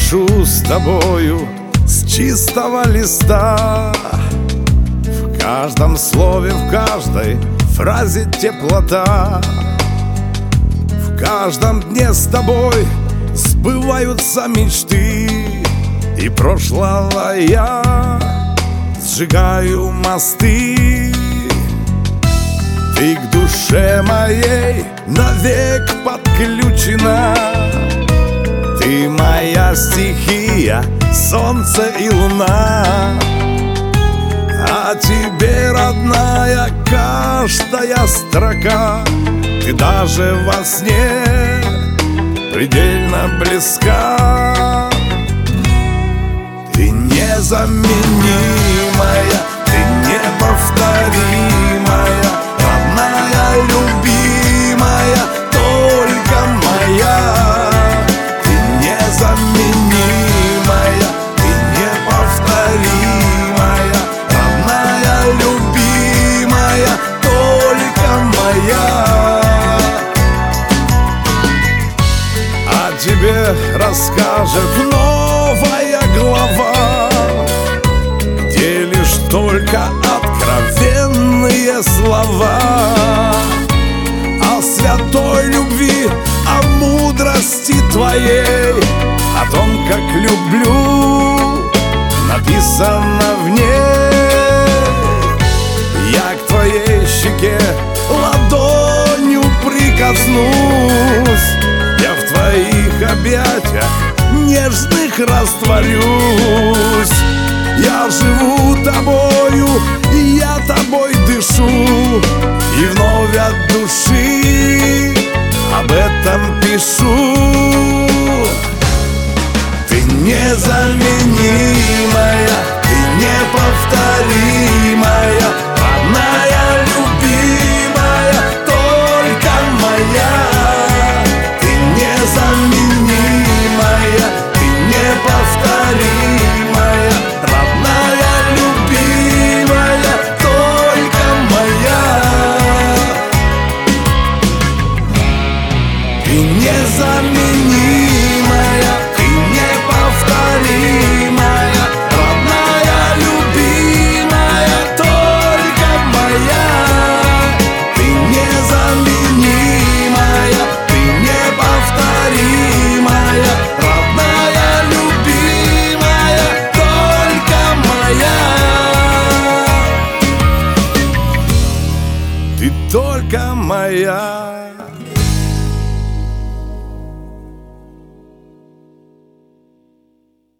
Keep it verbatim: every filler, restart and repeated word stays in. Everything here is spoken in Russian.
пишу с тобою с чистого листа. В каждом слове, в каждой фразе теплота. В каждом дне с тобой сбываются мечты, и прошлого я сжигаю мосты. Ты к душе моей навек подключена. Ты моя стихия, солнце и луна. А тебе, родная, каждая строка, ты даже во сне предельно близка. Ты незаменимая, ты неповторимая, родная, любимая, только моя. Ты незаменимая, ты неповторимая, родная, любимая, только моя. О тебе расскажет новая глава, где лишь только откровенные слова о святой любви, о мудрости твоей, о том, как люблю, написано в ней. Я к твоей щеке ладонью прикоснусь, я в твоих объятиях нежных растворюсь. Я живу тобою, и я тобой дышу, и вновь от души об этом пишу. Ты незаменимая, ты неповторимая, родная, любимая, только моя. Ты незаменимая, ты неповторимая, родная, любимая, только моя. Ты незаменимая, ты неповторимая, родная, любимая, только моя. Ты незаменимая, ты неповторимая, родная, любимая, только моя. Ты только моя.